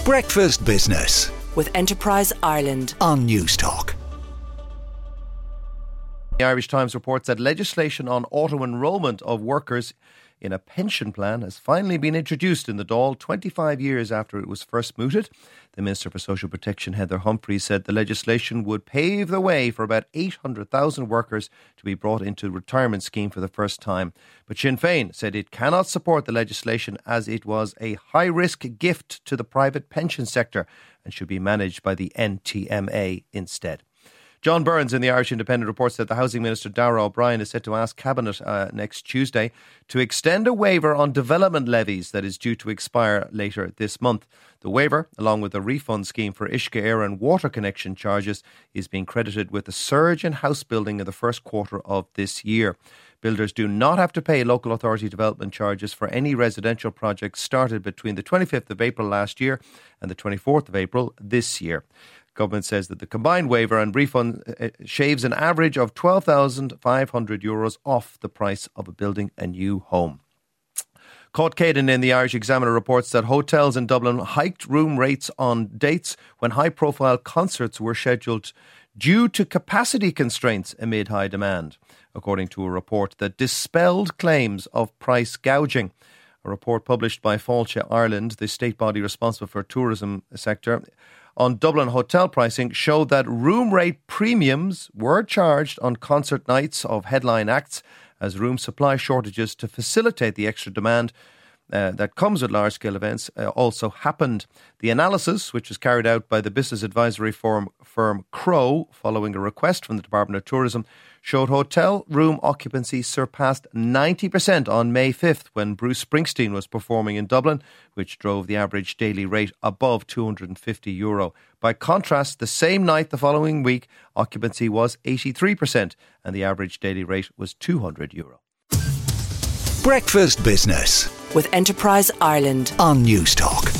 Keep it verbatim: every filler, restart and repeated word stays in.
Breakfast Business with Enterprise Ireland on Newstalk. The Irish Times reports that legislation on auto-enrolment of workers in a pension plan has finally been introduced in the Dáil twenty-five years after it was first mooted. The Minister for Social Protection, Heather Humphreys, said the legislation would pave the way for about eight hundred thousand workers to be brought into the retirement scheme for the first time. But Sinn Féin said it cannot support the legislation as it was a high-risk gift to the private pension sector and should be managed by the N T M A instead. John Burns in the Irish Independent reports that the Housing Minister Darragh O'Brien is set to ask Cabinet uh, next Tuesday to extend a waiver on development levies that is due to expire later this month. The waiver, along with the refund scheme for Uisce Éireann water connection charges, is being credited with a surge in house building in the first quarter of this year. Builders do not have to pay local authority development charges for any residential projects started between the twenty-fifth of April last year and the twenty-fourth of April this year. Government says that the combined waiver and refund shaves an average of twelve thousand five hundred euros off the price of building a new home. Caught Caden in the Irish Examiner reports that hotels in Dublin hiked room rates on dates when high-profile concerts were scheduled due to capacity constraints amid high demand, according to a report that dispelled claims of price gouging. A report published by Fáilte Ireland, the state body responsible for tourism sector, on Dublin hotel pricing showed that room rate premiums were charged on concert nights of headline acts as room supply shortages to facilitate the extra demand uh, that comes with large-scale events uh, also happened. The analysis, which was carried out by the business advisory firm, firm Crow following a request from the Department of Tourism, showed hotel room occupancy surpassed ninety percent on May fifth when Bruce Springsteen was performing in Dublin, which drove the average daily rate above two hundred fifty euro. By contrast, the same night the following week, occupancy was eighty-three percent and the average daily rate was two hundred euro. Breakfast Business with Enterprise Ireland on Newstalk.